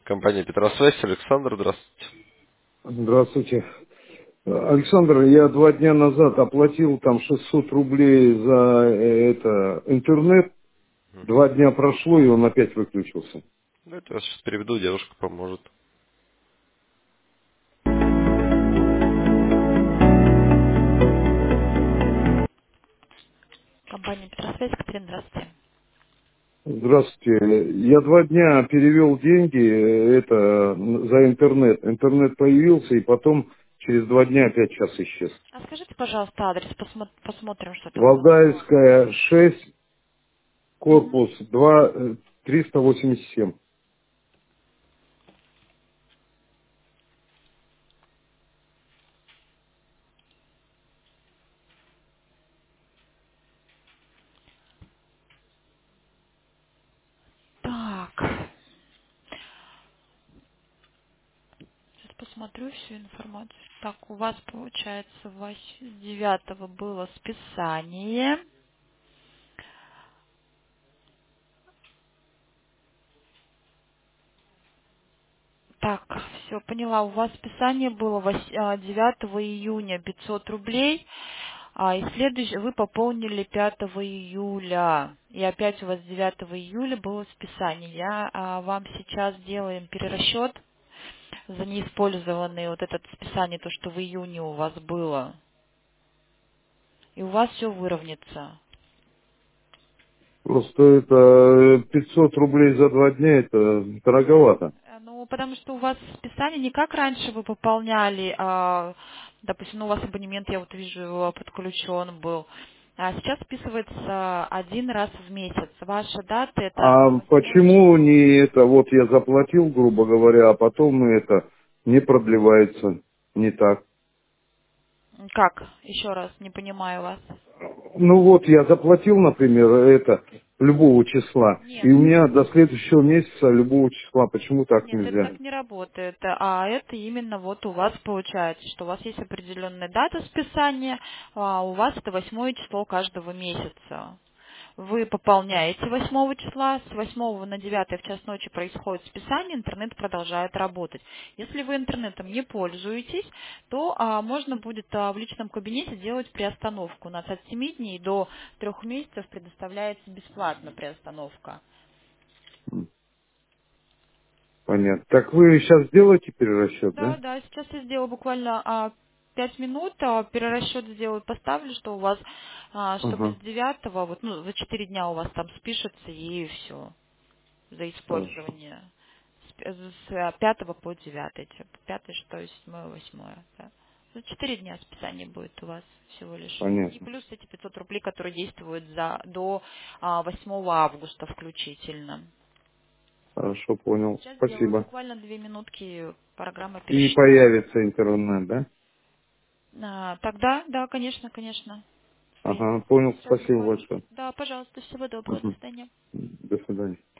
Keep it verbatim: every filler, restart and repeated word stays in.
Компания Петросвязь, Александр, здравствуйте. Здравствуйте. Александр, я два дня назад оплатил там шестьсот рублей за э, это интернет. Два дня прошло, и он опять выключился. Давайте я вас сейчас переведу, девушка поможет. Компания Петросвязь, Катерина, здравствуйте. Здравствуйте. Я два дня перевел деньги э, это за интернет. Интернет появился, и потом через два дня опять час исчез. А скажите, пожалуйста, адрес, посмо- посмотрим, что там произошло. Валдаевская, шесть, Мгм. корпус два, э, триста восемьдесят семь. Так, сейчас посмотрю всю информацию. Так, у вас, получается, вось- девятого было списание. Так, все, поняла. У вас списание было вось- а, девятого июня пятьсот рублей, а и следующий вы пополнили пятого июля. И опять у вас девятого июля было списание. Я а, вам сейчас делаем перерасчет за неиспользованное вот это списание, то, что в июне у вас было. И у вас все выровняется. Просто это э, пятьсот рублей за два дня, это дороговато. Э, Ну, потому что у вас списание не как раньше вы пополняли, а, допустим, ну, у вас абонемент, я вот вижу, его подключен был. А сейчас списывается один раз в месяц. Ваша дата это А восьмое почему число. не это, вот я заплатил, грубо говоря, а потом это не продлевается, не так? Как? Еще раз, не понимаю вас. Ну вот я заплатил, например, это любого числа, Нет, и у меня до следующего месяца любого числа, почему так нет, это нельзя? так не работает. А это именно вот у вас получается, что у вас есть определенная дата списания, а у вас это восьмое число каждого месяца. Вы пополняете восьмого числа, с восьмого на девятое в час ночи происходит списание, интернет продолжает работать. Если вы интернетом не пользуетесь, то а, можно будет а, в личном кабинете делать приостановку. У нас от семи дней до трех месяцев предоставляется бесплатно приостановка. М, Понятно. Так вы сейчас сделаете перерасчет, Да, да? да, сейчас я сделаю буквально а, пять минут, а, перерасчет сделаю, поставлю, что у вас, а, чтобы с Ага, девятого, вот, ну, за четыре дня у вас там спишется и все. За хорошо. использование с п- с э, пятого по девятое, пятое, шестое, седьмое, восьмое. Да. За четыре дня списание будет у вас всего лишь. И Понятно. плюс эти пятьсот рублей, которые действуют за, до а, восьмого августа включительно. Хорошо, понял. Сейчас сделаю Спасибо. буквально две минутки, программа И пересчитает. появится интернет, да? А, тогда, да, конечно, конечно, Ага, появится. понял. Сейчас Спасибо буквально. большое. Да, пожалуйста, всего доброго, до Мгм. свидания. До свидания.